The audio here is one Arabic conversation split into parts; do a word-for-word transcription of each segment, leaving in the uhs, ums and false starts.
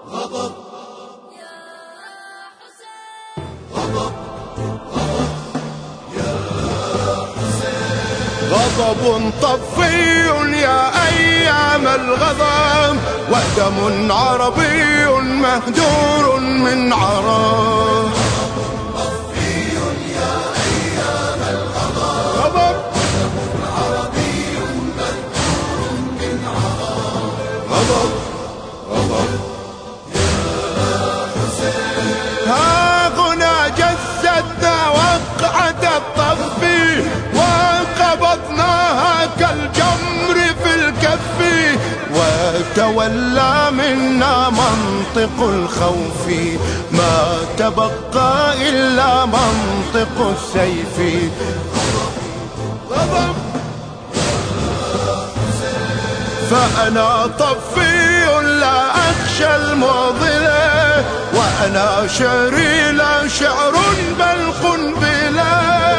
غضب يا حسين، غضب غضب يا حسين. غضب طفي يا أيام الغضب، ودم عربي مهدور من عرب. طفي يا أيام الغضب، غضب عربي مهدور من عرب. غضب غضب يا حسين. ها هنا جسدنا وقعة الطفي، وقبضناها كالجمر في الكف، وتولى منا منطق الخوف، ما تبقى إلا منطق السيف. غضب فأنا طفي لا أخشى المعضلة، وأنا شعري لا شعر بل قنبلة.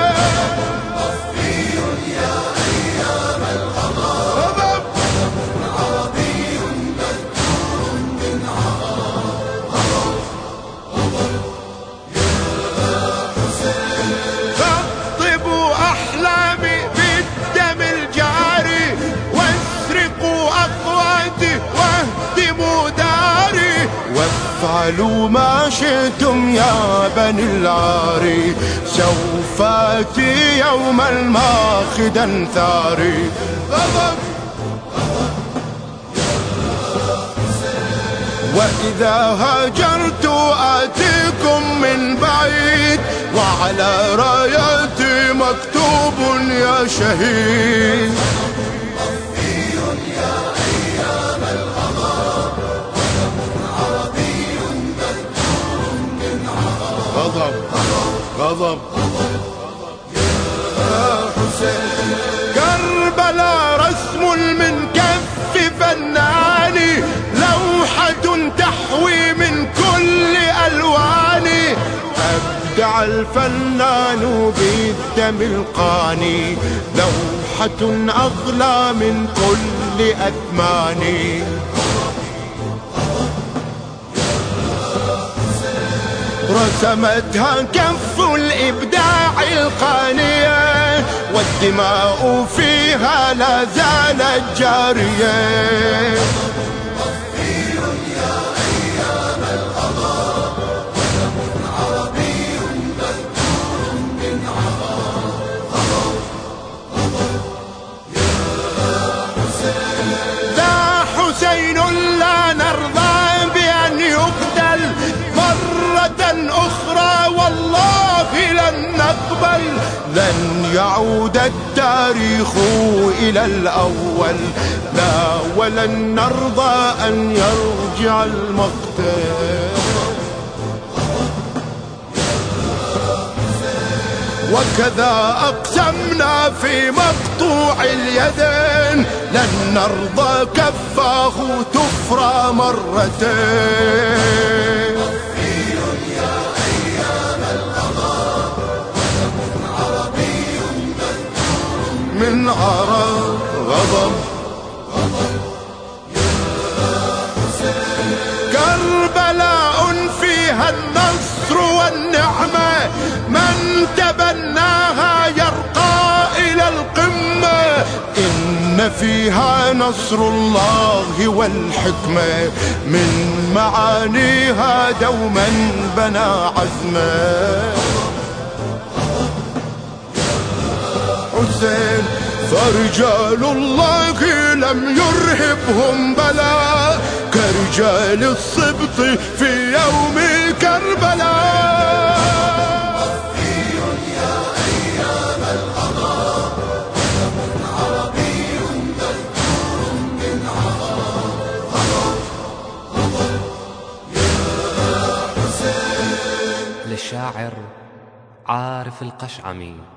طفي يا أيام الغضب، غضب عربي مذكور من عرب. غضب غضب يا حسين. خطبوا أحلامي بالدم الجاري، واسرقوا أقواتي واهدموا داري، وافعلوا ما شئتم يا بني العاري، سوف آتي يوما ماخدا ثاري. غضب وإذا هاجرت آتيكم من بعيد، وعلى رايتي مكتوب يا شهيد. غضب غضب يا حسين. كربلاء رسم من كف فناني، لوحة تحوي من كل ألواني، أبدع الفنان بالدم القاني، لوحة أغلى من كل أثماني. رسمتها كف الإبداع القانية، والدماء فيها لا زالت جارية. طفي يا أيام الغضب، ودم عربي مذكور من عرب. غضب غضب يا حسين. لا حسين لا نرضى بأن يقتل مرة أخرى، والله لن نقبل. لن يعود التاريخ إلى الأول، لا ولن نرضى أن يرجع المقتل. وكذا أقسمنا في مقطوع اليدين، لن نرضى كفاه تفرى مرتين. من عرب. غضب غضب يا حسين. كربلاء فيها النصر والنعمة، من تبناها يرقى إلى القمة، إن فيها نصر الله والحكمة، من معانيها دوما بنى عزمه. حسين فرجال الله لم يرهبهم بلاء، كرجال السبط في يوم كربلاء. طفي يا أيام الغضب، ودم عربي مذكور من عرب. غضب غضب يا حسين. للشاعر عارف القشعمي.